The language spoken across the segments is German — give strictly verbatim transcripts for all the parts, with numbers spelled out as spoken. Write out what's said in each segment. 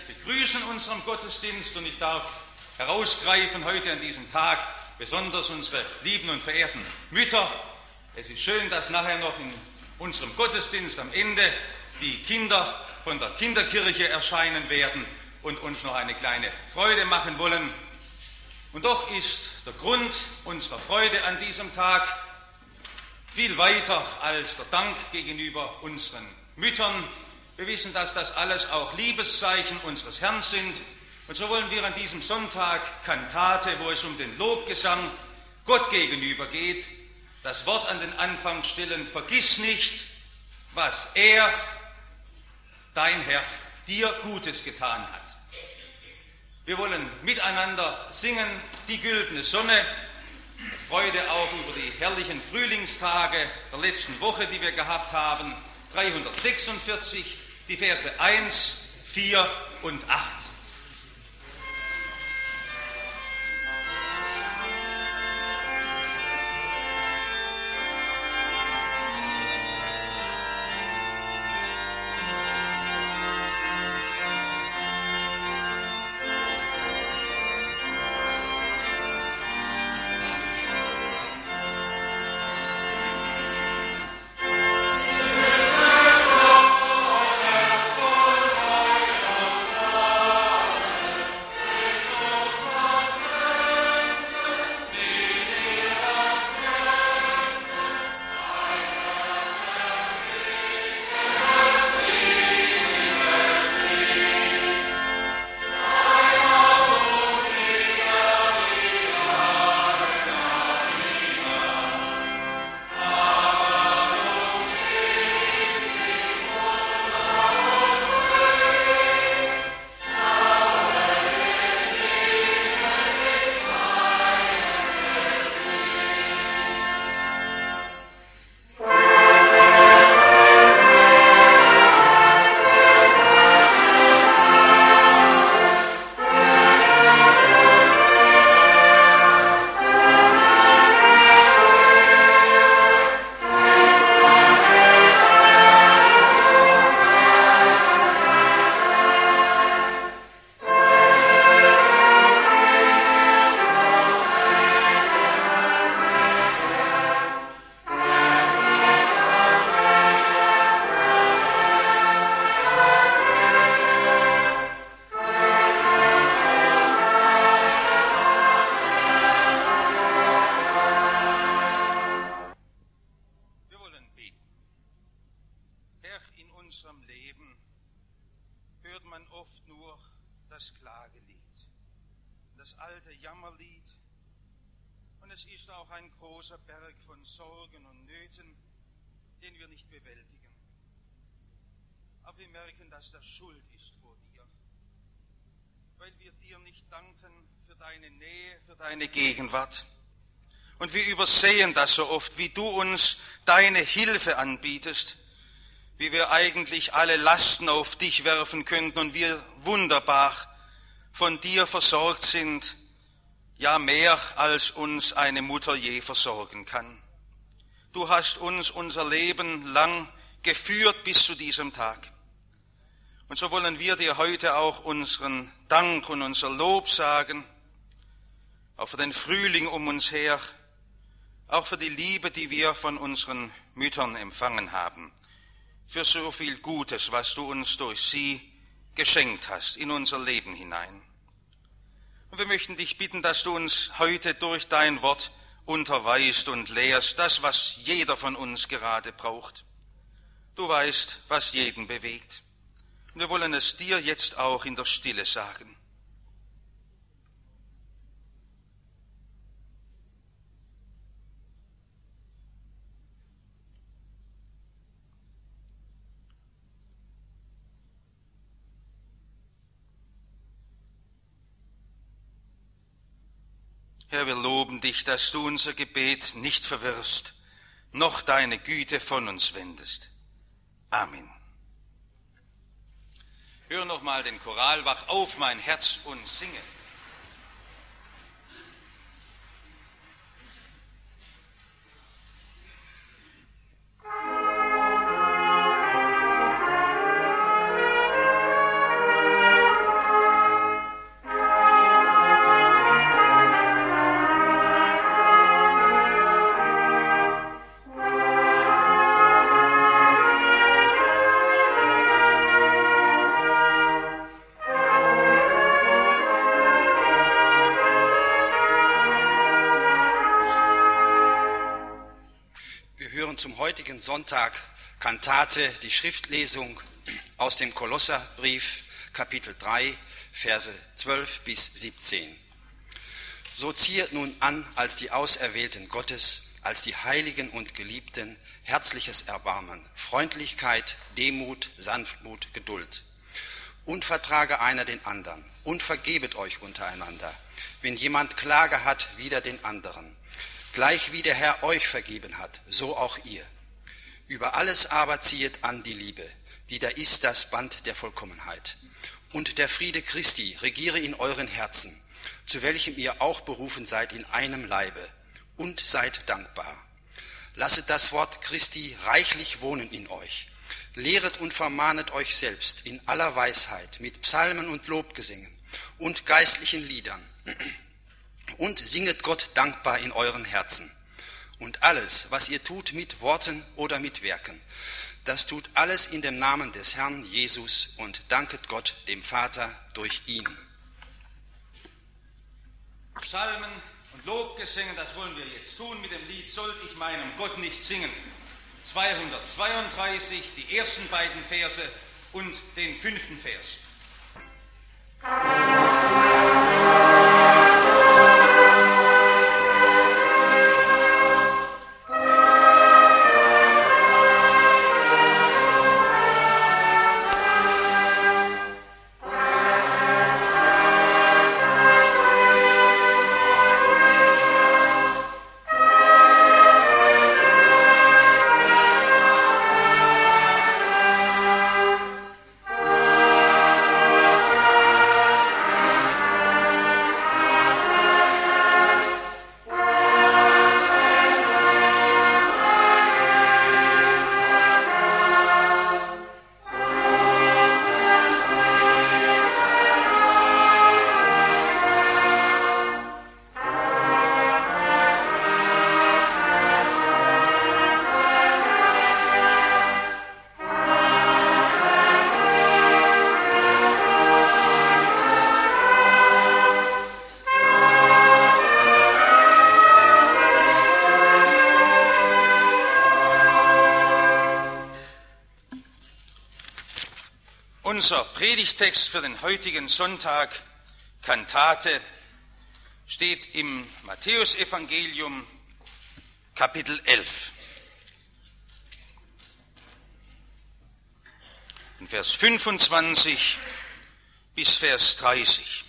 begrüßen unseren Gottesdienst und ich darf herausgreifen heute an diesem Tag besonders unsere lieben und verehrten Mütter. Es ist schön, dass nachher noch in unserem Gottesdienst am Ende die Kinder von der Kinderkirche erscheinen werden und uns noch eine kleine Freude machen wollen. Und doch ist der Grund unserer Freude an diesem Tag viel weiter als der Dank gegenüber unseren Müttern. Wir wissen, dass das alles auch Liebeszeichen unseres Herrn sind. Und so wollen wir an diesem Sonntag Kantate, wo es um den Lobgesang Gott gegenüber geht, das Wort an den Anfang stellen: Vergiss nicht, was er, dein Herr, dir Gutes getan hat. Wir wollen miteinander singen, die güldene Sonne, Freude auch über die herrlichen Frühlingstage der letzten Woche, die wir gehabt haben, dreihundertsechsundvierzig, die Verse eins, vier und acht. Und wir übersehen das so oft, wie du uns deine Hilfe anbietest, wie wir eigentlich alle Lasten auf dich werfen könnten und wir wunderbar von dir versorgt sind, ja mehr als uns eine Mutter je versorgen kann. Du hast uns unser Leben lang geführt bis zu diesem Tag. Und so wollen wir dir heute auch unseren Dank und unser Lob sagen, auch für den Frühling um uns her, auch für die Liebe, die wir von unseren Müttern empfangen haben, für so viel Gutes, was du uns durch sie geschenkt hast in unser Leben hinein. Und wir möchten dich bitten, dass du uns heute durch dein Wort unterweist und lehrst, das, was jeder von uns gerade braucht. Du weißt, was jeden bewegt. Und wir wollen es dir jetzt auch in der Stille sagen. Herr, wir loben dich, dass du unser Gebet nicht verwirfst, noch deine Güte von uns wendest. Amen. Hör noch mal den Choral, wach auf mein Herz und singe. Thank you. zum heutigen Sonntag Kantate, die Schriftlesung aus dem Kolosserbrief, Kapitel drei, Verse zwölf bis siebzehn. So ziehet nun an als die Auserwählten Gottes, als die Heiligen und Geliebten, herzliches Erbarmen, Freundlichkeit, Demut, Sanftmut, Geduld. Und vertrage einer den anderen und vergebet euch untereinander, wenn jemand Klage hat wider den anderen. Gleich wie der Herr euch vergeben hat, so auch ihr. Über alles aber ziehet an die Liebe, die da ist das Band der Vollkommenheit. Und der Friede Christi regiere in euren Herzen, zu welchem ihr auch berufen seid in einem Leibe, und seid dankbar. Lasset das Wort Christi reichlich wohnen in euch. Lehret und vermahnet euch selbst in aller Weisheit mit Psalmen und Lobgesängen und geistlichen Liedern. Und singet Gott dankbar in euren Herzen. Und alles, was ihr tut mit Worten oder mit Werken, das tut alles in dem Namen des Herrn Jesus und danket Gott, dem Vater, durch ihn. Psalmen und Lobgesänge, das wollen wir jetzt tun mit dem Lied Soll ich meinem Gott nicht singen. zweihundertzweiunddreißig, die ersten beiden Verse und den fünften Vers. Unser Predigtext für den heutigen Sonntag, Kantate, steht im Matthäusevangelium, Kapitel elf. In Vers fünfundzwanzig bis Vers dreißig.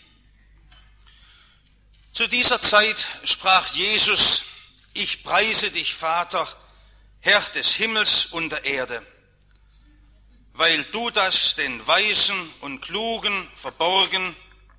Zu dieser Zeit sprach Jesus: Ich preise dich, Vater, Herr des Himmels und der Erde, weil du das den Weisen und Klugen verborgen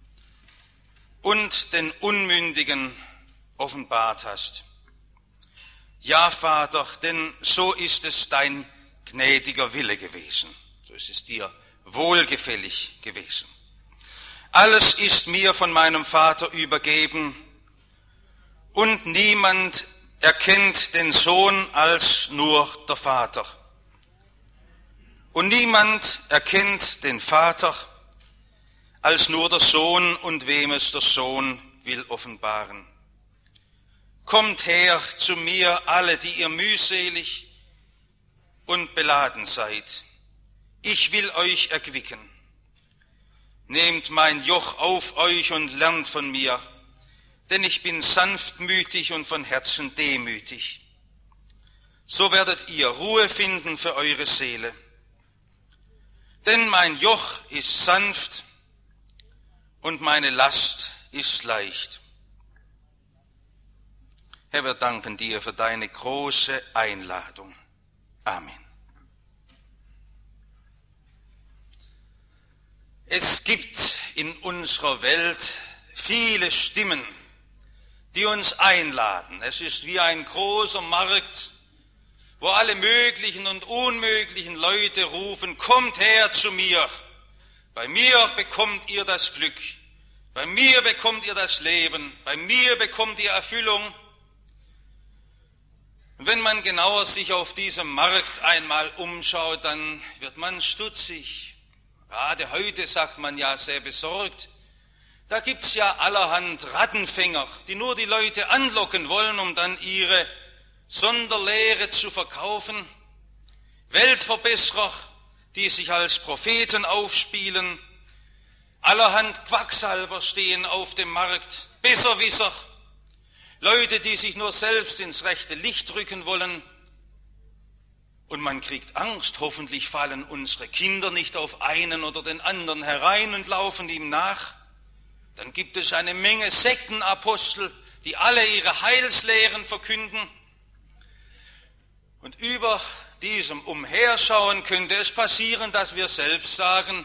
und den Unmündigen offenbart hast. Ja, Vater, denn so ist es dein gnädiger Wille gewesen. So ist es dir wohlgefällig gewesen. Alles ist mir von meinem Vater übergeben und niemand erkennt den Sohn als nur der Vater. Und niemand erkennt den Vater als nur der Sohn und wem es der Sohn will offenbaren. Kommt her zu mir, alle, die ihr mühselig und beladen seid. Ich will euch erquicken. Nehmt mein Joch auf euch und lernt von mir, denn ich bin sanftmütig und von Herzen demütig. So werdet ihr Ruhe finden für eure Seele. Denn mein Joch ist sanft und meine Last ist leicht. Herr, wir danken dir für deine große Einladung. Amen. Es gibt in unserer Welt viele Stimmen, die uns einladen. Es ist wie ein großer Markt, wo alle möglichen und unmöglichen Leute rufen: Kommt her zu mir, bei mir bekommt ihr das Glück, bei mir bekommt ihr das Leben, bei mir bekommt ihr Erfüllung. Und wenn man genauer sich auf diesem Markt einmal umschaut, dann wird man stutzig. Gerade heute sagt man ja sehr besorgt, da gibt's ja allerhand Rattenfänger, die nur die Leute anlocken wollen, um dann ihre Sonderlehre zu verkaufen, Weltverbesserer, die sich als Propheten aufspielen, allerhand Quacksalber stehen auf dem Markt, Besserwisser, Leute, die sich nur selbst ins rechte Licht rücken wollen. Und man kriegt Angst, hoffentlich fallen unsere Kinder nicht auf einen oder den anderen herein und laufen ihm nach. Dann gibt es eine Menge Sektenapostel, die alle ihre Heilslehren verkünden. Und über diesem Umherschauen könnte es passieren, dass wir selbst sagen,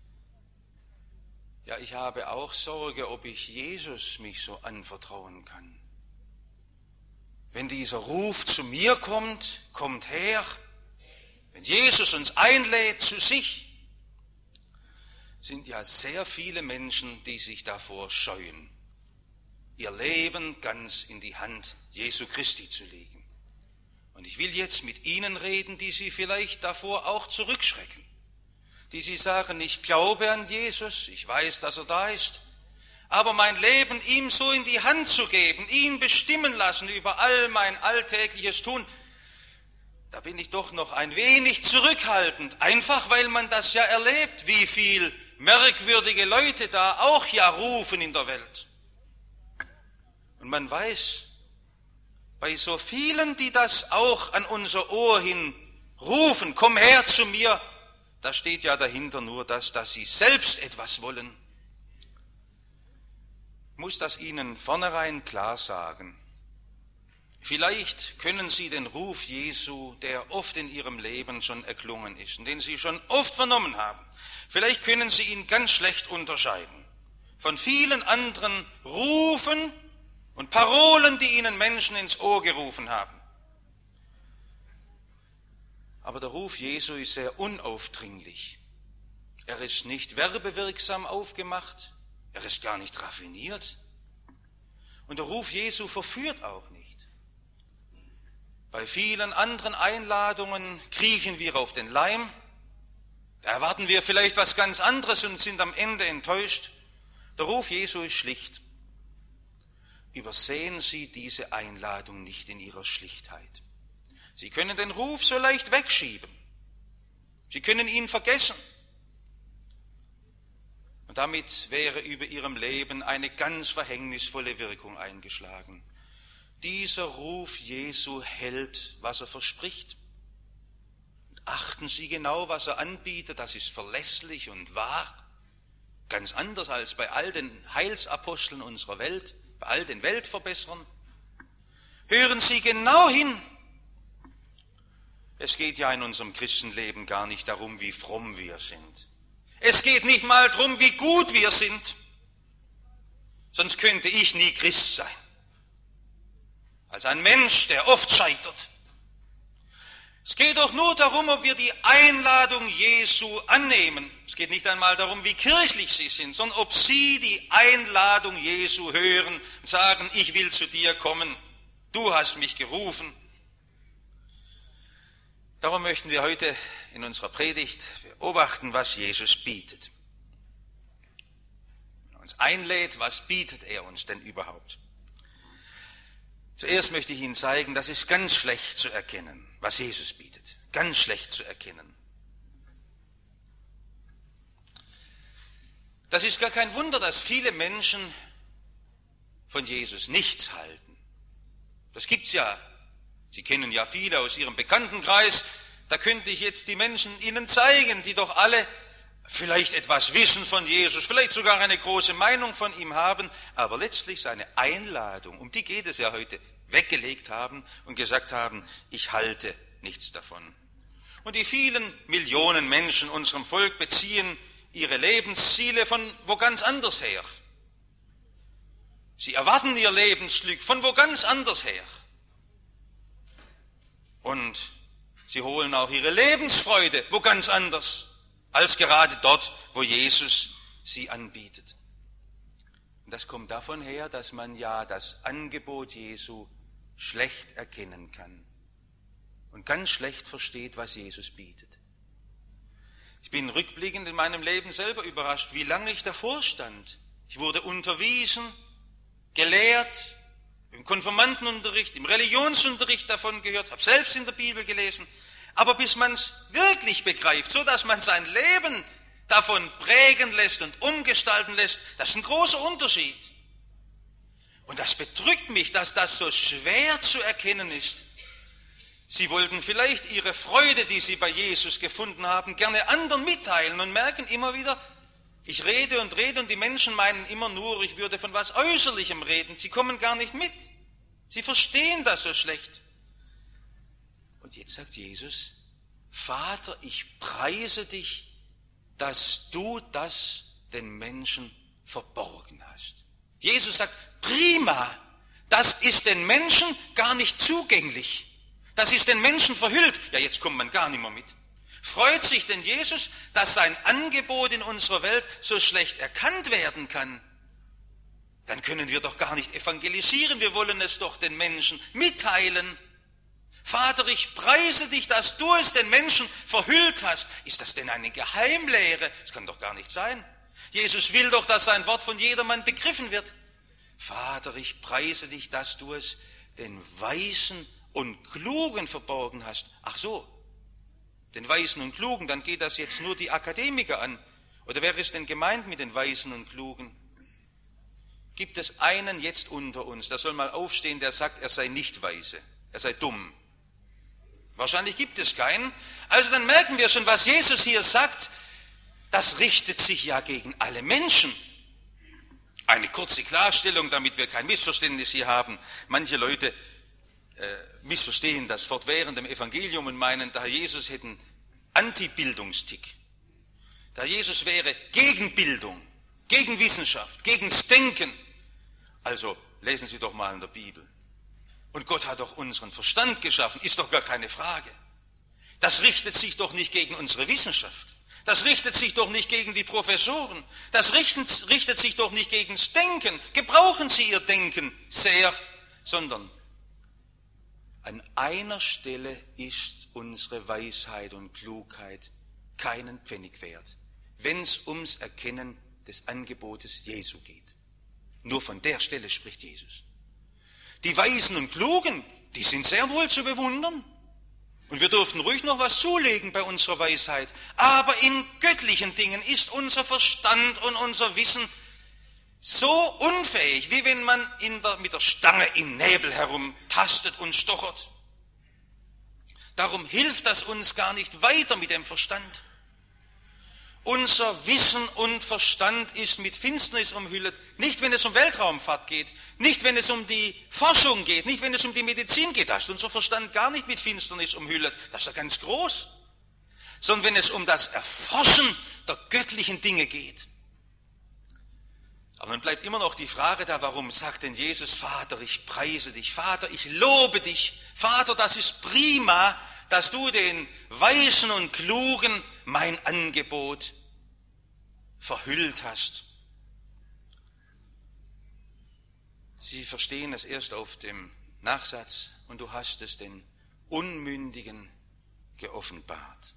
ja, ich habe auch Sorge, ob ich Jesus mich so anvertrauen kann. Wenn dieser Ruf zu mir kommt, kommt her, wenn Jesus uns einlädt zu sich, sind ja sehr viele Menschen, die sich davor scheuen, ihr Leben ganz in die Hand Jesu Christi zu legen. Und ich will jetzt mit Ihnen reden, die Sie vielleicht davor auch zurückschrecken, die Sie sagen, ich glaube an Jesus, ich weiß, dass er da ist, aber mein Leben ihm so in die Hand zu geben, ihn bestimmen lassen über all mein alltägliches Tun, da bin ich doch noch ein wenig zurückhaltend, einfach weil man das ja erlebt, wie viel merkwürdige Leute da auch ja rufen in der Welt. Und man weiß, bei so vielen, die das auch an unser Ohr hin rufen, komm her zu mir, da steht ja dahinter nur das, dass sie selbst etwas wollen. Ich muss das Ihnen vornherein klar sagen. Vielleicht können Sie den Ruf Jesu, der oft in Ihrem Leben schon erklungen ist und den Sie schon oft vernommen haben, vielleicht können Sie ihn ganz schlecht unterscheiden von vielen anderen Rufen und Parolen, die Ihnen Menschen ins Ohr gerufen haben. Aber der Ruf Jesu ist sehr unaufdringlich. Er ist nicht werbewirksam aufgemacht, er ist gar nicht raffiniert. Und der Ruf Jesu verführt auch nicht. Bei vielen anderen Einladungen kriechen wir auf den Leim, da erwarten wir vielleicht was ganz anderes und sind am Ende enttäuscht. Der Ruf Jesu ist schlicht. Übersehen Sie diese Einladung nicht in ihrer Schlichtheit. Sie können den Ruf so leicht wegschieben. Sie können ihn vergessen. Und damit wäre über Ihrem Leben eine ganz verhängnisvolle Wirkung eingeschlagen. Dieser Ruf Jesu hält, was er verspricht. Achten Sie genau, was er anbietet, das ist verlässlich und wahr. Ganz anders als bei all den Heilsaposteln unserer Welt, bei all den Weltverbesserern. Hören Sie genau hin. Es geht ja in unserem Christenleben gar nicht darum, wie fromm wir sind. Es geht nicht mal darum, wie gut wir sind. Sonst könnte ich nie Christ sein. Als ein Mensch, der oft scheitert. Es geht doch nur darum, ob wir die Einladung Jesu annehmen. Es geht nicht einmal darum, wie kirchlich Sie sind, sondern ob Sie die Einladung Jesu hören und sagen, ich will zu dir kommen, du hast mich gerufen. Darum möchten wir heute in unserer Predigt beobachten, was Jesus bietet. Wenn er uns einlädt, was bietet er uns denn überhaupt? Zuerst möchte ich Ihnen zeigen, das ist ganz schlecht zu erkennen, was Jesus bietet. Ganz schlecht zu erkennen. Das ist gar kein Wunder, dass viele Menschen von Jesus nichts halten. Das gibt's ja. Sie kennen ja viele aus Ihrem Bekanntenkreis. Da könnte ich jetzt die Menschen Ihnen zeigen, die doch alle vielleicht etwas wissen von Jesus, vielleicht sogar eine große Meinung von ihm haben, aber letztlich seine Einladung, um die geht es ja heute, weggelegt haben und gesagt haben, ich halte nichts davon. Und die vielen Millionen Menschen unserem Volk beziehen ihre Lebensziele von wo ganz anders her. Sie erwarten ihr Lebensglück von wo ganz anders her. Und sie holen auch ihre Lebensfreude wo ganz anders, als gerade dort, wo Jesus sie anbietet. Und das kommt davon her, dass man ja das Angebot Jesu schlecht erkennen kann und ganz schlecht versteht, was Jesus bietet. Ich bin rückblickend in meinem Leben selber überrascht, wie lange ich davor stand. Ich wurde unterwiesen, gelehrt, im Konfirmandenunterricht, im Religionsunterricht davon gehört, habe selbst in der Bibel gelesen, aber bis man es wirklich begreift, so dass man sein Leben davon prägen lässt und umgestalten lässt, das ist ein großer Unterschied. Und das bedrückt mich, dass das so schwer zu erkennen ist. Sie wollten vielleicht ihre Freude, die sie bei Jesus gefunden haben, gerne anderen mitteilen und merken immer wieder, ich rede und rede und die Menschen meinen immer nur, ich würde von was Äußerlichem reden. Sie kommen gar nicht mit. Sie verstehen das so schlecht. Und jetzt sagt Jesus, Vater, ich preise dich, dass du das den Menschen verborgen hast. Jesus sagt, prima, das ist den Menschen gar nicht zugänglich. Das ist den Menschen verhüllt. Ja, jetzt kommt man gar nicht mehr mit. Freut sich denn Jesus, dass sein Angebot in unserer Welt so schlecht erkannt werden kann? Dann können wir doch gar nicht evangelisieren, wir wollen es doch den Menschen mitteilen. Vater, ich preise dich, dass du es den Menschen verhüllt hast. Ist das denn eine Geheimlehre? Das kann doch gar nicht sein. Jesus will doch, dass sein Wort von jedermann begriffen wird. Vater, ich preise dich, dass du es den Weisen und Klugen verborgen hast. Ach so, den Weisen und Klugen, dann geht das jetzt nur die Akademiker an. Oder wer ist denn gemeint mit den Weisen und Klugen? Gibt es einen jetzt unter uns, der soll mal aufstehen, der sagt, er sei nicht weise, er sei dumm? Wahrscheinlich gibt es keinen. Also dann merken wir schon, was Jesus hier sagt, das richtet sich ja gegen alle Menschen. Eine kurze Klarstellung, damit wir kein Missverständnis hier haben. Manche Leute äh, missverstehen das fortwährend im Evangelium und meinen, der Herr Jesus hätte einen Anti-Bildungstick. Der Herr Jesus wäre gegen Bildung, gegen Wissenschaft, gegen das Denken. Also lesen Sie doch mal in der Bibel. Und Gott hat doch unseren Verstand geschaffen, ist doch gar keine Frage. Das richtet sich doch nicht gegen unsere Wissenschaft. Das richtet sich doch nicht gegen die Professoren. Das richtet, richtet sich doch nicht gegen das Denken. Gebrauchen Sie Ihr Denken sehr, sondern an einer Stelle ist unsere Weisheit und Klugheit keinen Pfennig wert, wenn es ums Erkennen des Angebotes Jesu geht. Nur von der Stelle spricht Jesus. Die Weisen und Klugen, die sind sehr wohl zu bewundern. Und wir dürften ruhig noch was zulegen bei unserer Weisheit. Aber in göttlichen Dingen ist unser Verstand und unser Wissen so unfähig, wie wenn man in der, mit der Stange im Nebel herumtastet und stochert. Darum hilft das uns gar nicht weiter mit dem Verstand. Unser Wissen und Verstand ist mit Finsternis umhüllt, nicht wenn es um Weltraumfahrt geht, nicht wenn es um die Forschung geht, nicht wenn es um die Medizin geht, da ist unser Verstand gar nicht mit Finsternis umhüllt, das ist ja ganz groß, sondern wenn es um das Erforschen der göttlichen Dinge geht. Aber dann bleibt immer noch die Frage da, warum sagt denn Jesus, Vater, ich preise dich, Vater, ich lobe dich, Vater, das ist prima, dass du den Weisen und Klugen mein Angebot verhüllt hast. Sie verstehen es erst auf dem Nachsatz, und du hast es den Unmündigen geoffenbart.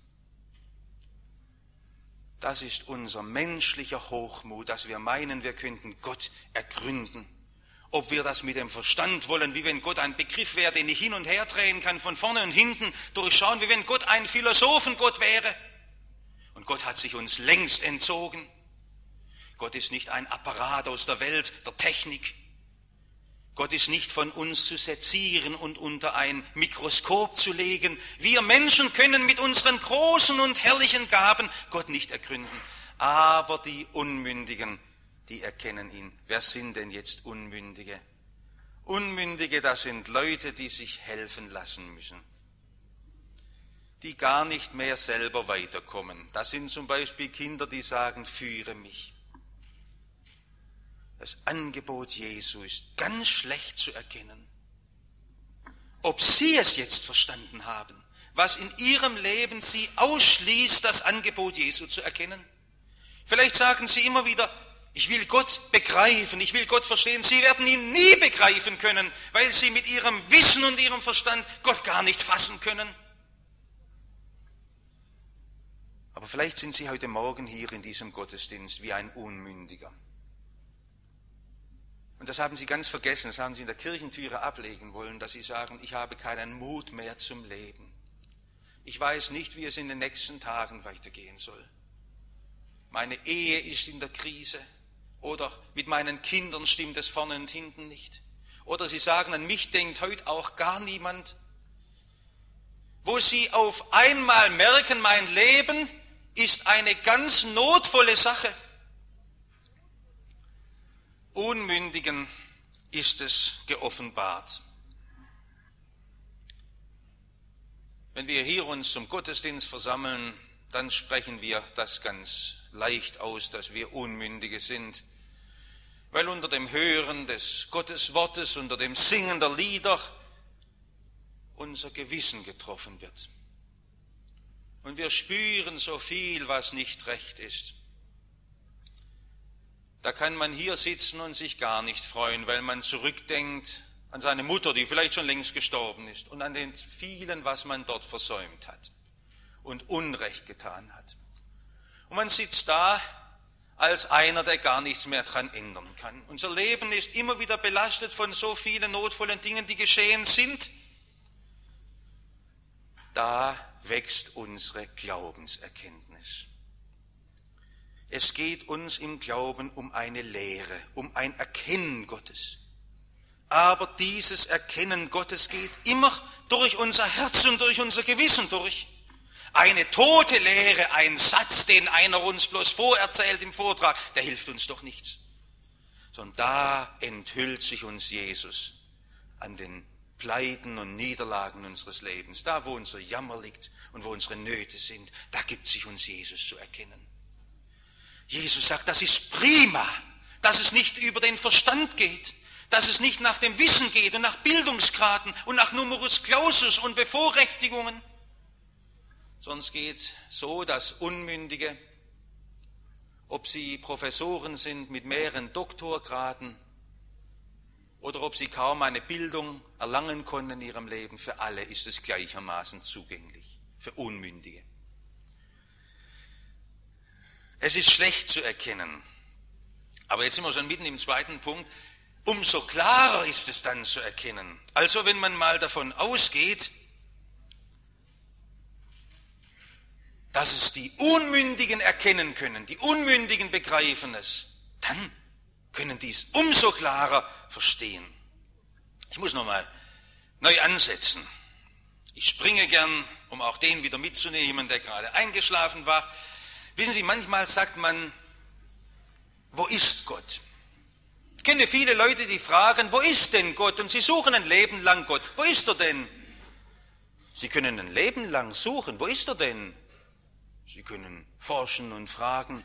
Das ist unser menschlicher Hochmut, dass wir meinen, wir könnten Gott ergründen. Ob wir das mit dem Verstand wollen, wie wenn Gott ein Begriff wäre, den ich hin und her drehen kann, von vorne und hinten durchschauen, wie wenn Gott ein Philosophengott wäre. Und Gott hat sich uns längst entzogen. Gott ist nicht ein Apparat aus der Welt der Technik. Gott ist nicht von uns zu sezieren und unter ein Mikroskop zu legen. Wir Menschen können mit unseren großen und herrlichen Gaben Gott nicht ergründen. Aber die Unmündigen, die erkennen ihn. Wer sind denn jetzt Unmündige? Unmündige, das sind Leute, die sich helfen lassen müssen, die gar nicht mehr selber weiterkommen. Das sind zum Beispiel Kinder, die sagen, führe mich. Das Angebot Jesu ist ganz schlecht zu erkennen. Ob Sie es jetzt verstanden haben, was in Ihrem Leben Sie ausschließt, das Angebot Jesu zu erkennen. Vielleicht sagen Sie immer wieder, ich will Gott begreifen, ich will Gott verstehen. Sie werden ihn nie begreifen können, weil Sie mit Ihrem Wissen und Ihrem Verstand Gott gar nicht fassen können. Aber vielleicht sind Sie heute Morgen hier in diesem Gottesdienst wie ein Unmündiger. Und das haben sie ganz vergessen, das haben sie in der Kirchentüre ablegen wollen, dass sie sagen, ich habe keinen Mut mehr zum Leben. Ich weiß nicht, wie es in den nächsten Tagen weitergehen soll. Meine Ehe ist in der Krise oder mit meinen Kindern stimmt es vorne und hinten nicht. Oder sie sagen, an mich denkt heute auch gar niemand. Wo sie auf einmal merken, mein Leben ist eine ganz notvolle Sache. Unmündigen ist es geoffenbart. Wenn wir hier uns zum Gottesdienst versammeln, dann sprechen wir das ganz leicht aus, dass wir Unmündige sind, weil unter dem Hören des Gotteswortes, unter dem Singen der Lieder unser Gewissen getroffen wird. Und wir spüren so viel, was nicht recht ist. Da kann man hier sitzen und sich gar nicht freuen, weil man zurückdenkt an seine Mutter, die vielleicht schon längst gestorben ist, und an den vielen, was man dort versäumt hat und Unrecht getan hat. Und man sitzt da als einer, der gar nichts mehr dran ändern kann. Unser Leben ist immer wieder belastet von so vielen notvollen Dingen, die geschehen sind. Da wächst unsere Glaubenserkenntnis. Es geht uns im Glauben um eine Lehre, um ein Erkennen Gottes. Aber dieses Erkennen Gottes geht immer durch unser Herz und durch unser Gewissen durch. Eine tote Lehre, ein Satz, den einer uns bloß vorerzählt im Vortrag, der hilft uns doch nichts. Sondern da enthüllt sich uns Jesus an den Pleiten und Niederlagen unseres Lebens. Da, wo unser Jammer liegt und wo unsere Nöte sind, da gibt sich uns Jesus zu erkennen. Jesus sagt, das ist prima, dass es nicht über den Verstand geht, dass es nicht nach dem Wissen geht und nach Bildungsgraden und nach Numerus Clausus und Bevorrechtigungen, sondern es geht so, dass Unmündige, ob sie Professoren sind mit mehreren Doktorgraden oder ob sie kaum eine Bildung erlangen konnten in ihrem Leben, für alle ist es gleichermaßen zugänglich, für Unmündige. Es ist schlecht zu erkennen, aber jetzt sind wir schon mitten im zweiten Punkt, umso klarer ist es dann zu erkennen. Also wenn man mal davon ausgeht, dass es die Unmündigen erkennen können, die Unmündigen begreifen es, dann können die es umso klarer verstehen. Ich muss nochmal neu ansetzen. Ich springe gern, um auch den wieder mitzunehmen, der gerade eingeschlafen war. Wissen Sie, manchmal sagt man, wo ist Gott? Ich kenne viele Leute, die fragen, wo ist denn Gott? Und sie suchen ein Leben lang Gott. Wo ist er denn? Sie können ein Leben lang suchen. Wo ist er denn? Sie können forschen und fragen.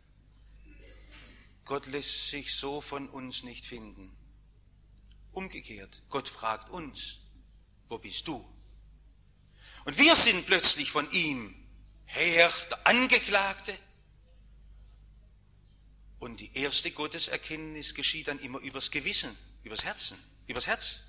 Gott lässt sich so von uns nicht finden. Umgekehrt, Gott fragt uns, wo bist du? Und wir sind plötzlich von ihm Herr, der Angeklagte. Und die erste Gotteserkenntnis geschieht dann immer übers Gewissen, übers Herzen, übers Herz.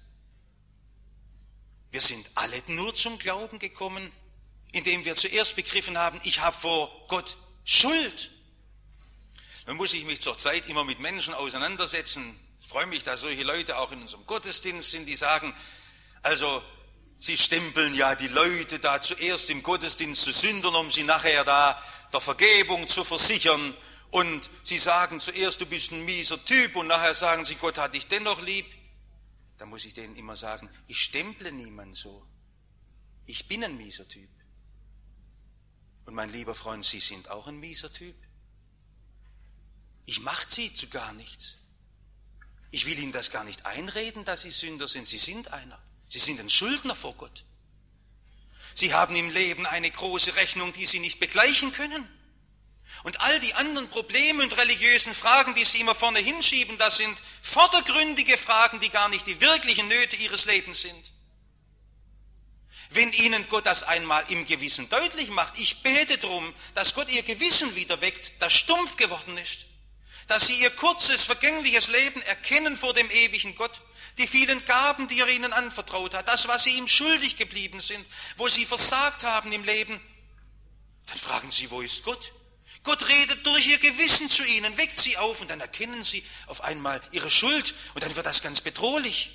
Wir sind alle nur zum Glauben gekommen, indem wir zuerst begriffen haben, ich habe vor Gott Schuld. Nun muss ich mich zur Zeit immer mit Menschen auseinandersetzen. Ich freue mich, dass solche Leute auch in unserem Gottesdienst sind, die sagen, also sie stempeln ja die Leute da zuerst im Gottesdienst zu Sündern, um sie nachher da der Vergebung zu versichern. Und sie sagen zuerst, du bist ein mieser Typ, und nachher sagen sie, Gott hat dich dennoch lieb. Da muss ich denen immer sagen, ich stemple niemanden so. Ich bin ein mieser Typ. Und mein lieber Freund, Sie sind auch ein mieser Typ. Ich mache Sie zu gar nichts. Ich will Ihnen das gar nicht einreden, dass Sie Sünder sind. Sie sind einer. Sie sind ein Schuldner vor Gott. Sie haben im Leben eine große Rechnung, die Sie nicht begleichen können. Und all die anderen Probleme und religiösen Fragen, die Sie immer vorne hinschieben, das sind vordergründige Fragen, die gar nicht die wirklichen Nöte Ihres Lebens sind. Wenn Ihnen Gott das einmal im Gewissen deutlich macht, ich bete darum, dass Gott Ihr Gewissen wieder weckt, das stumpf geworden ist, dass Sie Ihr kurzes, vergängliches Leben erkennen vor dem ewigen Gott, die vielen Gaben, die er Ihnen anvertraut hat, das, was Sie ihm schuldig geblieben sind, wo Sie versagt haben im Leben, dann fragen Sie, wo ist Gott? Gott redet durch ihr Gewissen zu ihnen, weckt sie auf und dann erkennen sie auf einmal ihre Schuld und dann wird das ganz bedrohlich.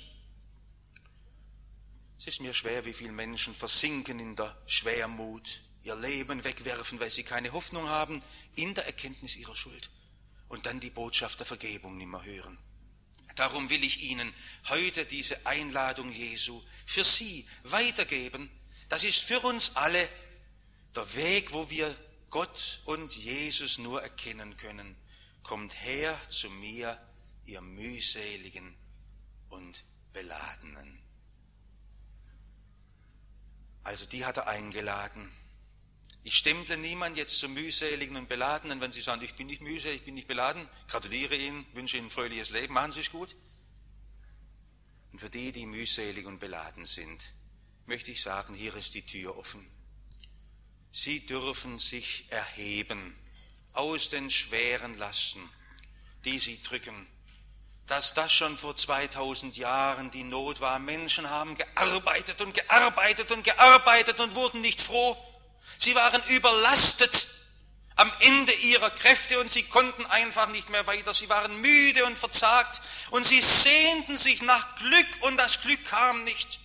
Es ist mir schwer, wie viele Menschen versinken in der Schwermut, ihr Leben wegwerfen, weil sie keine Hoffnung haben, in der Erkenntnis ihrer Schuld und dann die Botschaft der Vergebung nicht mehr hören. Darum will ich Ihnen heute diese Einladung Jesu für Sie weitergeben. Das ist für uns alle der Weg, wo wir Gott und Jesus nur erkennen können. Kommt her zu mir, ihr mühseligen und Beladenen. Also die hat er eingeladen. Ich stemple niemand jetzt zum mühseligen und Beladenen, wenn Sie sagen, ich bin nicht mühselig, ich bin nicht beladen. Gratuliere Ihnen, wünsche Ihnen ein fröhliches Leben, machen Sie es gut. Und für die, die mühselig und beladen sind, möchte ich sagen, hier ist die Tür offen. Sie dürfen sich erheben aus den schweren Lasten, die sie drücken. Dass das schon vor zweitausend Jahren die Not war. Menschen haben gearbeitet und gearbeitet und gearbeitet und wurden nicht froh. Sie waren überlastet am Ende ihrer Kräfte und sie konnten einfach nicht mehr weiter. Sie waren müde und verzagt und sie sehnten sich nach Glück und das Glück kam nicht.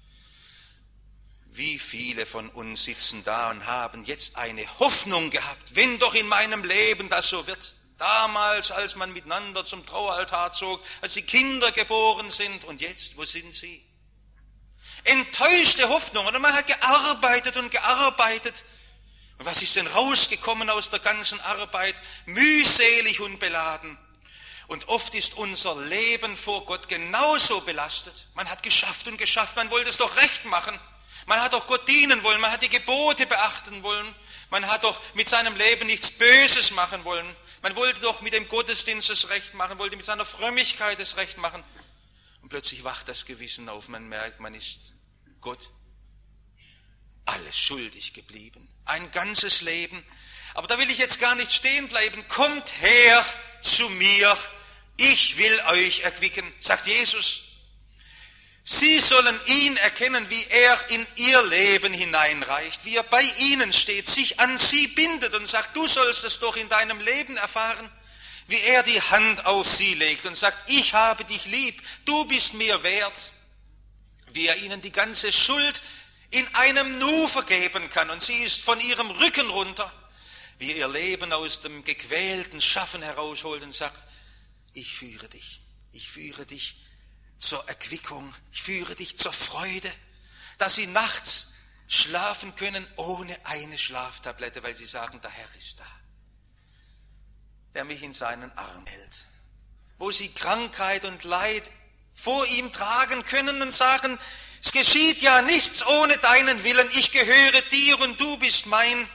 Wie viele von uns sitzen da und haben jetzt eine Hoffnung gehabt, wenn doch in meinem Leben das so wird. Damals, als man miteinander zum Traueraltar zog, als die Kinder geboren sind und jetzt, wo sind sie? Enttäuschte Hoffnung und man hat gearbeitet und gearbeitet. Und was ist denn rausgekommen aus der ganzen Arbeit? Mühselig und beladen. Und oft ist unser Leben vor Gott genauso belastet. Man hat geschafft und geschafft, man wollte es doch recht machen. Man hat doch Gott dienen wollen, man hat die Gebote beachten wollen, man hat doch mit seinem Leben nichts Böses machen wollen, man wollte doch mit dem Gottesdienst das Recht machen, wollte mit seiner Frömmigkeit das Recht machen. Und plötzlich wacht das Gewissen auf, man merkt, man ist Gott alles schuldig geblieben. Ein ganzes Leben. Aber da will ich jetzt gar nicht stehen bleiben. Kommt her zu mir, ich will euch erquicken, sagt Jesus. Sie sollen ihn erkennen, wie er in ihr Leben hineinreicht, wie er bei ihnen steht, sich an sie bindet und sagt, du sollst es doch in deinem Leben erfahren, wie er die Hand auf sie legt und sagt, ich habe dich lieb, du bist mir wert, wie er ihnen die ganze Schuld in einem Nu vergeben kann und sie ist von ihrem Rücken runter, wie er ihr Leben aus dem gequälten Schaffen herausholt und sagt, ich führe dich, ich führe dich zur Erquickung, ich führe dich zur Freude, dass sie nachts schlafen können ohne eine Schlaftablette, weil sie sagen, der Herr ist da, der mich in seinen Arm hält, wo sie Krankheit und Leid vor ihm tragen können und sagen, es geschieht ja nichts ohne deinen Willen, ich gehöre dir und du bist mein.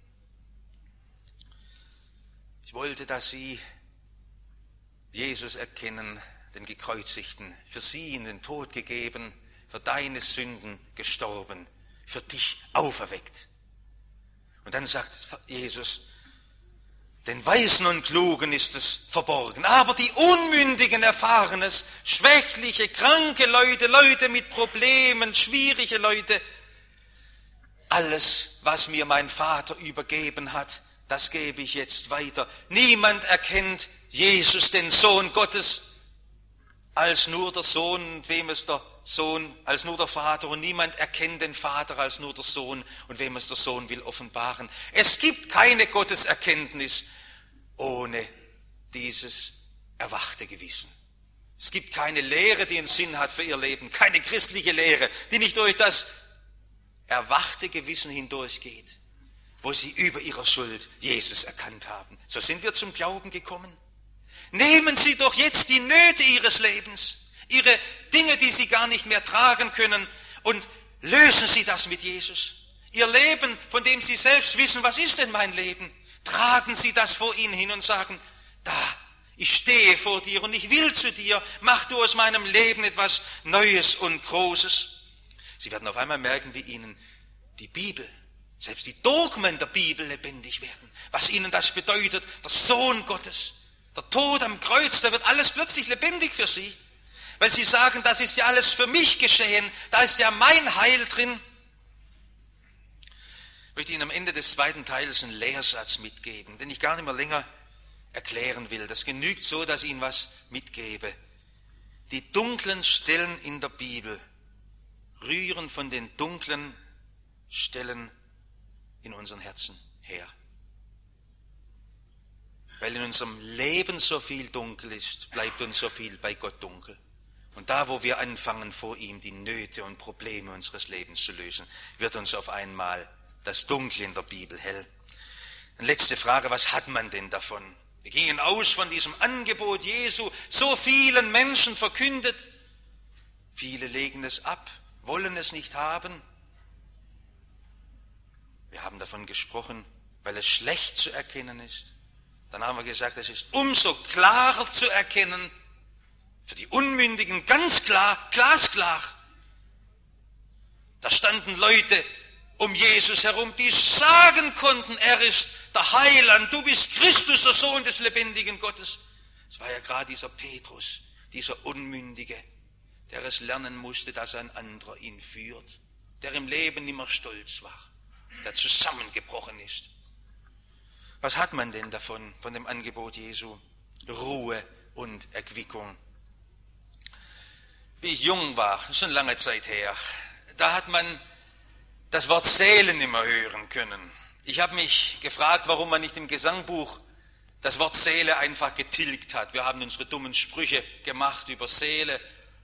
Ich wollte, dass sie Jesus erkennen, den Gekreuzigten, für sie in den Tod gegeben, für deine Sünden gestorben, für dich auferweckt. Und dann sagt Jesus, den Weisen und Klugen ist es verborgen, aber die Unmündigen erfahren es, schwächliche, kranke Leute, Leute mit Problemen, schwierige Leute. Alles, was mir mein Vater übergeben hat, das gebe ich jetzt weiter. Niemand erkennt Jesus, den Sohn Gottes, als nur der Sohn, und wem es der Sohn, als nur der Vater, und niemand erkennt den Vater als nur der Sohn, und wem es der Sohn will offenbaren. Es gibt keine Gotteserkenntnis ohne dieses erwachte Gewissen. Es gibt keine Lehre, die einen Sinn hat für ihr Leben, keine christliche Lehre, die nicht durch das erwachte Gewissen hindurchgeht, wo sie über ihrer Schuld Jesus erkannt haben. So sind wir zum Glauben gekommen. Nehmen Sie doch jetzt die Nöte Ihres Lebens, Ihre Dinge, die Sie gar nicht mehr tragen können, und lösen Sie das mit Jesus. Ihr Leben, von dem Sie selbst wissen, was ist denn mein Leben? Tragen Sie das vor ihn hin und sagen, da, ich stehe vor dir und ich will zu dir, mach du aus meinem Leben etwas Neues und Großes. Sie werden auf einmal merken, wie Ihnen die Bibel, selbst die Dogmen der Bibel lebendig werden, was Ihnen das bedeutet, der Sohn Gottes, der Tod am Kreuz, da wird alles plötzlich lebendig für Sie, weil Sie sagen, das ist ja alles für mich geschehen, da ist ja mein Heil drin. Ich möchte Ihnen am Ende des zweiten Teils einen Lehrsatz mitgeben, den ich gar nicht mehr länger erklären will. Das genügt so, dass ich Ihnen was mitgebe. Die dunklen Stellen in der Bibel rühren von den dunklen Stellen in unseren Herzen her. Weil in unserem Leben so viel dunkel ist, bleibt uns so viel bei Gott dunkel. Und da, wo wir anfangen, vor ihm die Nöte und Probleme unseres Lebens zu lösen, wird uns auf einmal das Dunkle in der Bibel hell. Eine letzte Frage, was hat man denn davon? Wir gingen aus von diesem Angebot Jesu, so vielen Menschen verkündet. Viele legen es ab, wollen es nicht haben. Wir haben davon gesprochen, weil es schlecht zu erkennen ist. Dann haben wir gesagt, es ist umso klarer zu erkennen, für die Unmündigen ganz klar, glasklar. Da standen Leute um Jesus herum, die sagen konnten, er ist der Heiland, du bist Christus, der Sohn des lebendigen Gottes. Es war ja gerade dieser Petrus, dieser Unmündige, der es lernen musste, dass ein anderer ihn führt, der im Leben nicht mehr stolz war, der zusammengebrochen ist. Was hat man denn davon, von dem Angebot Jesu? Ruhe und Erquickung. Wie ich jung war, schon lange Zeit her, da hat man das Wort Seele nicht mehr hören können. Ich habe mich gefragt, warum man nicht im Gesangbuch das Wort Seele einfach getilgt hat. Wir haben unsere dummen Sprüche gemacht über Seele.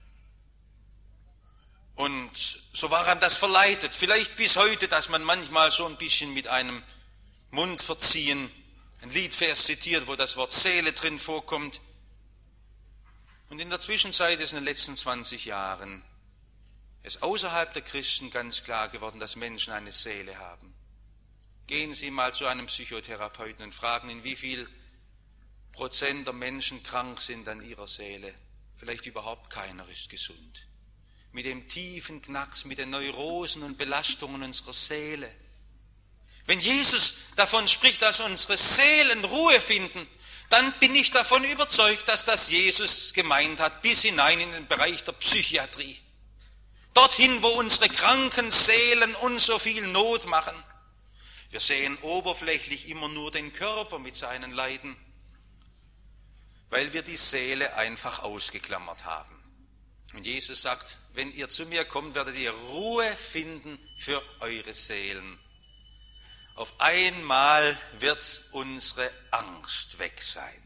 Und so war einem das verleitet. Vielleicht bis heute, dass man manchmal so ein bisschen mit einem Mundverziehen ein Liedvers zitiert, wo das Wort Seele drin vorkommt. Und in der Zwischenzeit ist in den letzten zwanzig Jahren es außerhalb der Christen ganz klar geworden, dass Menschen eine Seele haben. Gehen Sie mal zu einem Psychotherapeuten und fragen ihn, wie viel Prozent der Menschen krank sind an ihrer Seele. Vielleicht überhaupt keiner ist gesund. Mit dem tiefen Knacks, mit den Neurosen und Belastungen unserer Seele. Wenn Jesus davon spricht, dass unsere Seelen Ruhe finden, dann bin ich davon überzeugt, dass das Jesus gemeint hat, bis hinein in den Bereich der Psychiatrie. Dorthin, wo unsere kranken Seelen uns so viel Not machen. Wir sehen oberflächlich immer nur den Körper mit seinen Leiden, weil wir die Seele einfach ausgeklammert haben. Und Jesus sagt, wenn ihr zu mir kommt, werdet ihr Ruhe finden für eure Seelen. Auf einmal wird unsere Angst weg sein.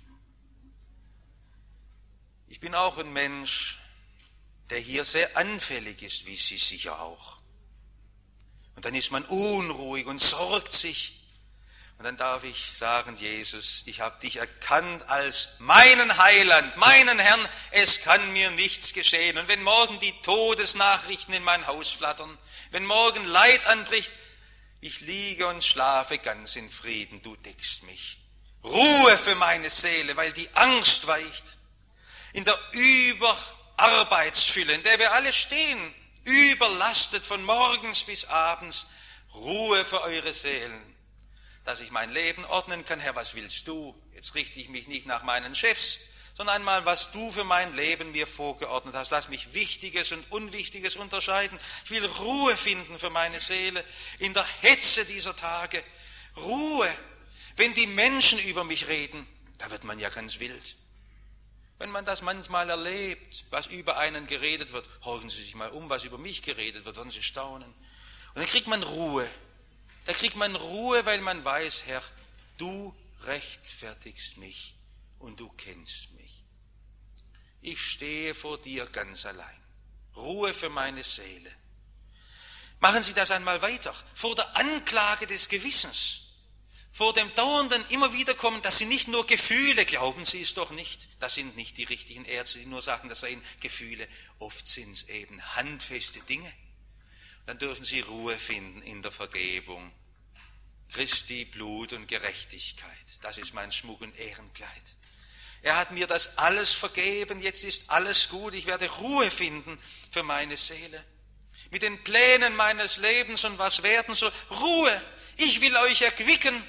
Ich bin auch ein Mensch, der hier sehr anfällig ist, wie Sie sicher auch. Und dann ist man unruhig und sorgt sich. Und dann darf ich sagen, Jesus, ich habe dich erkannt als meinen Heiland, meinen Herrn, es kann mir nichts geschehen. Und wenn morgen die Todesnachrichten in mein Haus flattern, wenn morgen Leid anbricht, ich liege und schlafe ganz in Frieden, du deckst mich. Ruhe für meine Seele, weil die Angst weicht. In der Überarbeitsfülle, in der wir alle stehen, überlastet von morgens bis abends, Ruhe für eure Seelen. Dass ich mein Leben ordnen kann, Herr, was willst du? Jetzt richte ich mich nicht nach meinen Chefs, sondern einmal, was du für mein Leben mir vorgeordnet hast. Lass mich Wichtiges und Unwichtiges unterscheiden. Ich will Ruhe finden für meine Seele in der Hetze dieser Tage. Ruhe, wenn die Menschen über mich reden, da wird man ja ganz wild. Wenn man das manchmal erlebt, was über einen geredet wird, horchen Sie sich mal um, was über mich geredet wird, werden Sie staunen. Und dann kriegt man Ruhe. Da kriegt man Ruhe, weil man weiß, Herr, du rechtfertigst mich und du kennst mich. Ich stehe vor dir ganz allein. Ruhe für meine Seele. Machen Sie das einmal weiter. Vor der Anklage des Gewissens, vor dem dauernden immer wieder kommen, dass Sie nicht nur Gefühle, glauben Sie es doch nicht. Das sind nicht die richtigen Ärzte, die nur sagen, das seien Gefühle. Oft sind es eben handfeste Dinge. Dann dürfen Sie Ruhe finden in der Vergebung. Christi Blut und Gerechtigkeit, das ist mein Schmuck und Ehrenkleid. Er hat mir das alles vergeben, jetzt ist alles gut, ich werde Ruhe finden für meine Seele. Mit den Plänen meines Lebens und was werden soll, Ruhe, ich will euch erquicken.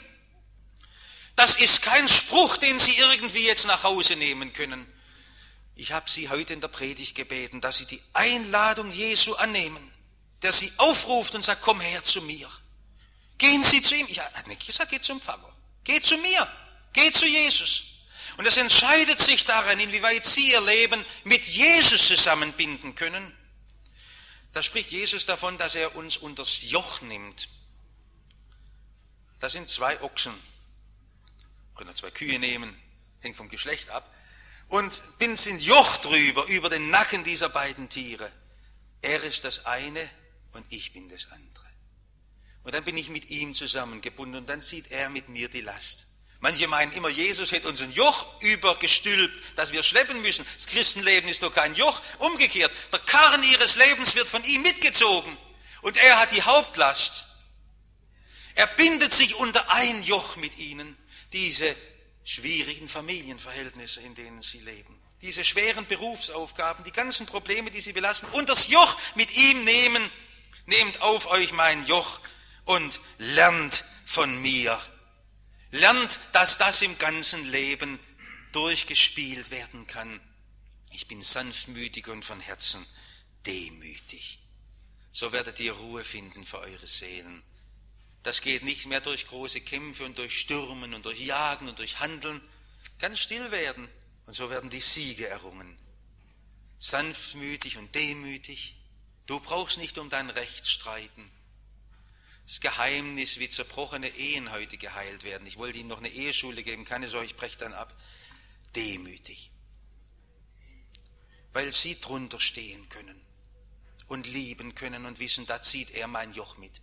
Das ist kein Spruch, den Sie irgendwie jetzt nach Hause nehmen können. Ich habe Sie heute in der Predigt gebeten, dass Sie die Einladung Jesu annehmen, der Sie aufruft und sagt, komm her zu mir. Gehen Sie zu ihm. Ich habe nicht gesagt, geht zum Pfarrer. Geht zu mir. Geht zu Jesus. Und es entscheidet sich daran, inwieweit Sie Ihr Leben mit Jesus zusammenbinden können. Da spricht Jesus davon, dass er uns unters Joch nimmt. Das sind zwei Ochsen. Wir können zwei Kühe nehmen, hängt vom Geschlecht ab. Und binden ein Joch drüber, über den Nacken dieser beiden Tiere. Er ist das eine und ich bin das andere. Und dann bin ich mit ihm zusammengebunden und dann zieht er mit mir die Last. Manche meinen immer, Jesus hätte uns ein Joch übergestülpt, das wir schleppen müssen. Das Christenleben ist doch kein Joch. Umgekehrt, der Karren ihres Lebens wird von ihm mitgezogen. Und er hat die Hauptlast. Er bindet sich unter ein Joch mit ihnen, diese schwierigen Familienverhältnisse, in denen sie leben. Diese schweren Berufsaufgaben, die ganzen Probleme, die sie belasten. Und das Joch mit ihm nehmen. Nehmt auf euch mein Joch und lernt von mir. Lernt, dass das im ganzen Leben durchgespielt werden kann. Ich bin sanftmütig und von Herzen demütig. So werdet ihr Ruhe finden für eure Seelen. Das geht nicht mehr durch große Kämpfe und durch Stürmen und durch Jagen und durch Handeln. Ganz still werden und so werden die Siege errungen. Sanftmütig und demütig. Du brauchst nicht um dein Recht streiten. Das Geheimnis, wie zerbrochene Ehen heute geheilt werden. Ich wollte Ihnen noch eine Eheschule geben, keine Sorge, ich breche dann ab. Demütig. Weil Sie drunter stehen können und lieben können und wissen, da zieht er mein Joch mit.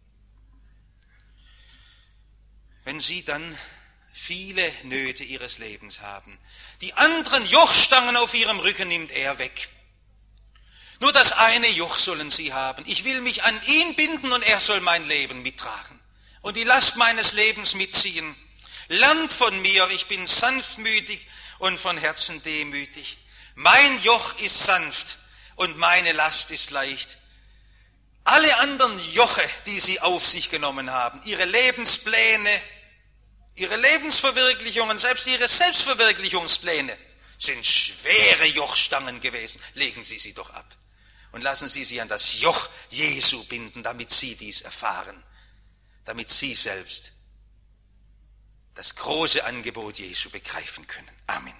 Wenn Sie dann viele Nöte Ihres Lebens haben, die anderen Jochstangen auf Ihrem Rücken nimmt er weg. Nur das eine Joch sollen Sie haben. Ich will mich an ihn binden und er soll mein Leben mittragen und die Last meines Lebens mitziehen. Lernt von mir, ich bin sanftmütig und von Herzen demütig. Mein Joch ist sanft und meine Last ist leicht. Alle anderen Joche, die Sie auf sich genommen haben, Ihre Lebenspläne, Ihre Lebensverwirklichungen, selbst Ihre Selbstverwirklichungspläne, sind schwere Jochstangen gewesen. Legen Sie sie doch ab. Und lassen Sie sie an das Joch Jesu binden, damit Sie dies erfahren, damit Sie selbst das große Angebot Jesu begreifen können. Amen.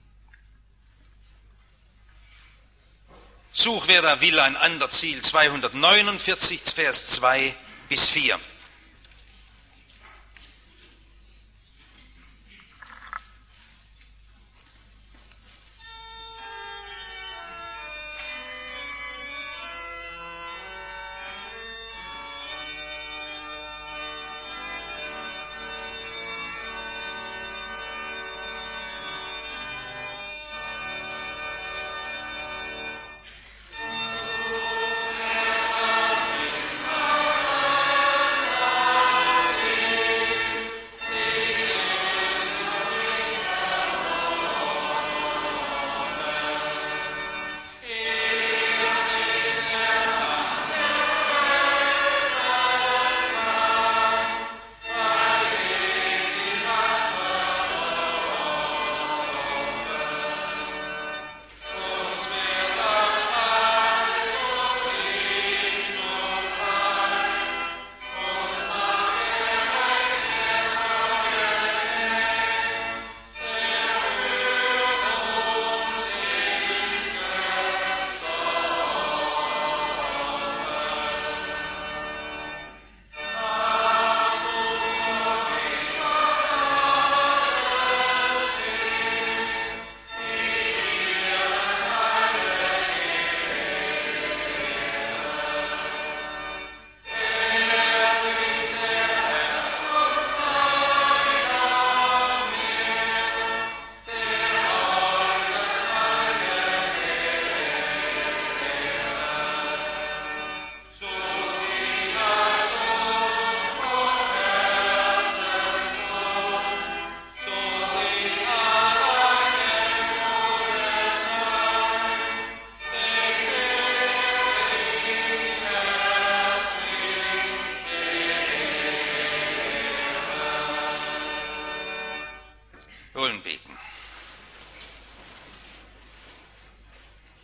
Such, wer da will, ein anderes Ziel, zweihundertneunundvierzig, Vers zwei bis vier.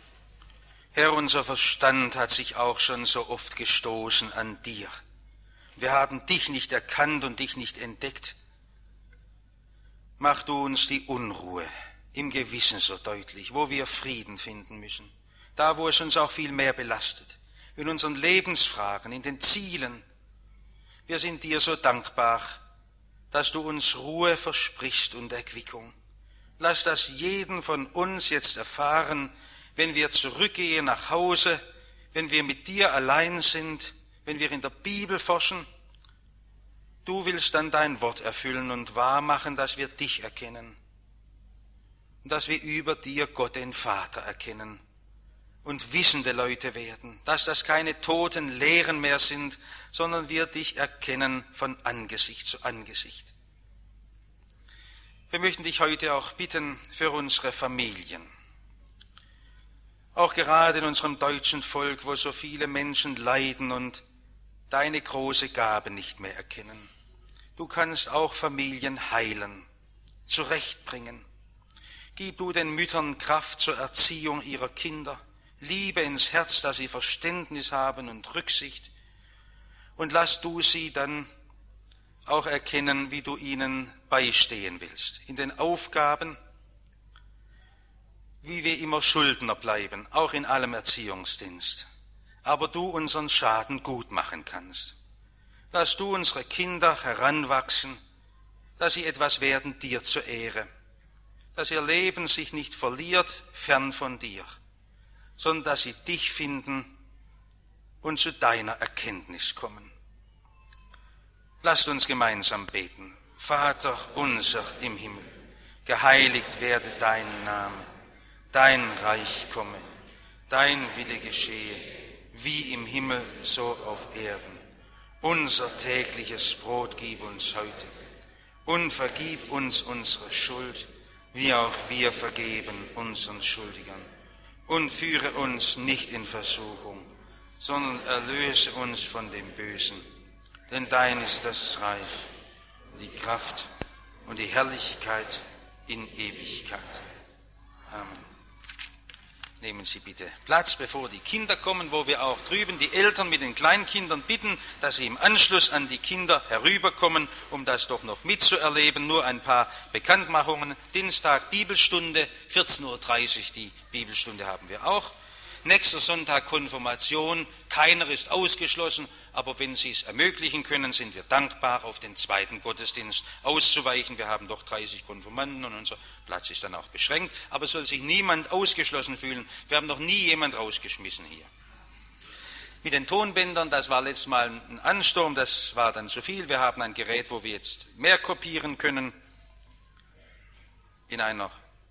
Herr, unser Verstand hat sich auch schon so oft gestoßen an dir. Wir haben dich nicht erkannt und dich nicht entdeckt. Mach du uns die Unruhe im Gewissen so deutlich, wo wir Frieden finden müssen. Da, wo es uns auch viel mehr belastet. In unseren Lebensfragen, in den Zielen. Wir sind dir so dankbar, dass du uns Ruhe versprichst und Erquickung. Lass das jeden von uns jetzt erfahren, wenn wir zurückgehen nach Hause, wenn wir mit dir allein sind, wenn wir in der Bibel forschen. Du willst dann dein Wort erfüllen und wahrmachen, dass wir dich erkennen. Und dass wir über dir Gott den Vater erkennen und wissende Leute werden, dass das keine toten Lehren mehr sind, sondern wir dich erkennen von Angesicht zu Angesicht. Wir möchten dich heute auch bitten für unsere Familien. Auch gerade in unserem deutschen Volk, wo so viele Menschen leiden und deine große Gabe nicht mehr erkennen. Du kannst auch Familien heilen, zurechtbringen. Gib du den Müttern Kraft zur Erziehung ihrer Kinder, Liebe ins Herz, dass sie Verständnis haben und Rücksicht. Und lass du sie dann auch erkennen, wie du ihnen beistehen willst. In den Aufgaben, wie wir immer Schuldner bleiben, auch in allem Erziehungsdienst. Aber du unseren Schaden gut machen kannst. Lass du unsere Kinder heranwachsen, dass sie etwas werden dir zur Ehre. Dass ihr Leben sich nicht verliert, fern von dir, sondern dass sie dich finden und zu deiner Erkenntnis kommen. Lasst uns gemeinsam beten. Vater unser im Himmel, geheiligt werde dein Name, dein Reich komme, dein Wille geschehe, wie im Himmel, so auf Erden. Unser tägliches Brot gib uns heute und vergib uns unsere Schuld, wie auch wir vergeben unseren Schuldigern. Und führe uns nicht in Versuchung, sondern erlöse uns von dem Bösen. Denn dein ist das Reich, die Kraft und die Herrlichkeit in Ewigkeit. Amen. Nehmen Sie bitte Platz, bevor die Kinder kommen, wo wir auch drüben die Eltern mit den Kleinkindern bitten, dass sie im Anschluss an die Kinder herüberkommen, um das doch noch mitzuerleben. Nur ein paar Bekanntmachungen. Dienstag Bibelstunde, vierzehn Uhr dreißig, die Bibelstunde haben wir auch. Nächster Sonntag Konfirmation, keiner ist ausgeschlossen, aber wenn Sie es ermöglichen können, sind wir dankbar, auf den zweiten Gottesdienst auszuweichen. Wir haben doch dreißig Konfirmanden und unser Platz ist dann auch beschränkt, aber es soll sich niemand ausgeschlossen fühlen. Wir haben noch nie jemand rausgeschmissen hier. Mit den Tonbändern, das war letztes Mal ein Ansturm, das war dann zu viel. Wir haben ein Gerät, wo wir jetzt mehr kopieren können, in einer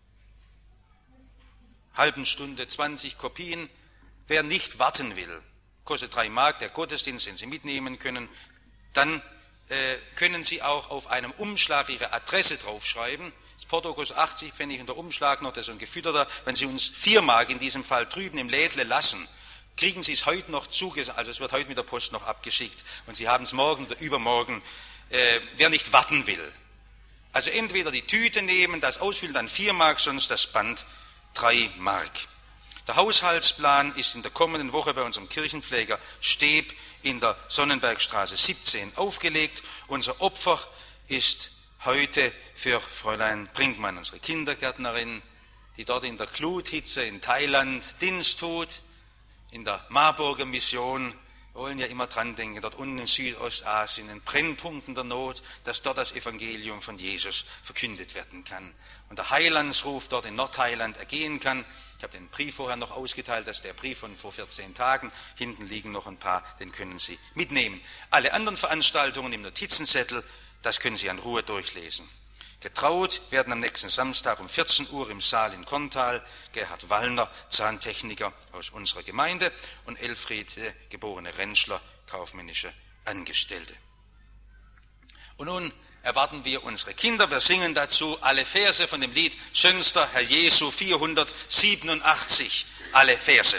halben Stunde, zwanzig Kopien. Wer nicht warten will, kostet drei Mark, der Gottesdienst, den Sie mitnehmen können, dann äh, können Sie auch auf einem Umschlag Ihre Adresse draufschreiben. Das Porto kostet achtzig Pfennig und der Umschlag noch, das ist ein gefütterter. Wenn Sie uns vier Mark in diesem Fall drüben im Lädle lassen, kriegen Sie es heute noch zugesandt, also es wird heute mit der Post noch abgeschickt und Sie haben es morgen oder übermorgen, äh, wer nicht warten will. Also entweder die Tüte nehmen, das ausfüllen, dann vier Mark, sonst das Band drei Mark. Der Haushaltsplan ist in der kommenden Woche bei unserem Kirchenpfleger Steb in der Sonnenbergstraße siebzehn aufgelegt. Unser Opfer ist heute für Fräulein Brinkmann, unsere Kindergärtnerin, die dort in der Gluthitze in Thailand Dienst tut, in der Marburger Mission. Wir wollen ja immer dran denken, dort unten in Südostasien, in Brennpunkten der Not, dass dort das Evangelium von Jesus verkündet werden kann. Und der Heilandsruf dort in Nordthailand ergehen kann. Ich habe den Brief vorher noch ausgeteilt, das ist der Brief von vor vierzehn Tagen. Hinten liegen noch ein paar, den können Sie mitnehmen. Alle anderen Veranstaltungen im Notizenzettel, das können Sie in Ruhe durchlesen. Getraut werden am nächsten Samstag um vierzehn Uhr im Saal in Korntal Gerhard Wallner, Zahntechniker aus unserer Gemeinde, und Elfriede, geborene Rentschler, kaufmännische Angestellte. Und nun erwarten wir unsere Kinder. Wir singen dazu alle Verse von dem Lied Schönster Herr Jesu vierhundertsiebenundachtzig. Alle Verse.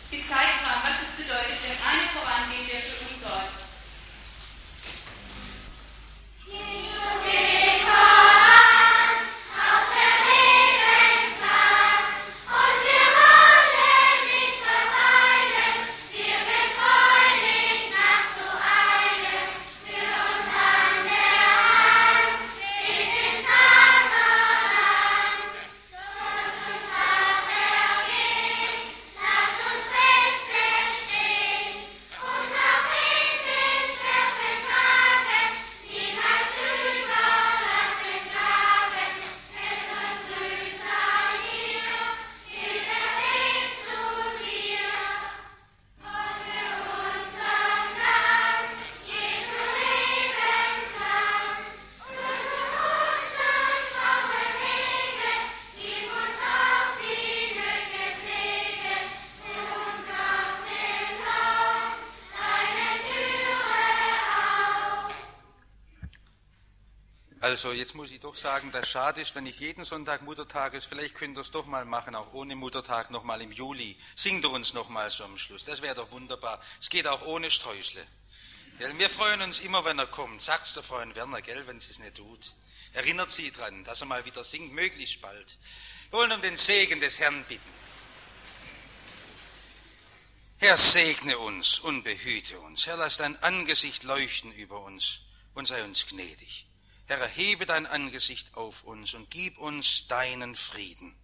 gezeigt haben, was es bedeutet, wenn einer vorangeht, der für uns sorgt. Also jetzt muss ich doch sagen, dass schade ist, wenn nicht jeden Sonntag Muttertag ist. Vielleicht könnt ihr es doch mal machen, auch ohne Muttertag nochmal im Juli. Singt ihr uns nochmal so am Schluss. Das wäre doch wunderbar. Es geht auch ohne Sträußle. Ja, wir freuen uns immer, wenn er kommt. Sagt's der Freund Werner, gell, wenn sie es nicht tut. Erinnert sie dran, dass er mal wieder singt, möglichst bald. Wir wollen um den Segen des Herrn bitten. Herr, segne uns und behüte uns. Herr, lass dein Angesicht leuchten über uns und sei uns gnädig. Herr, erhebe dein Angesicht auf uns und gib uns deinen Frieden.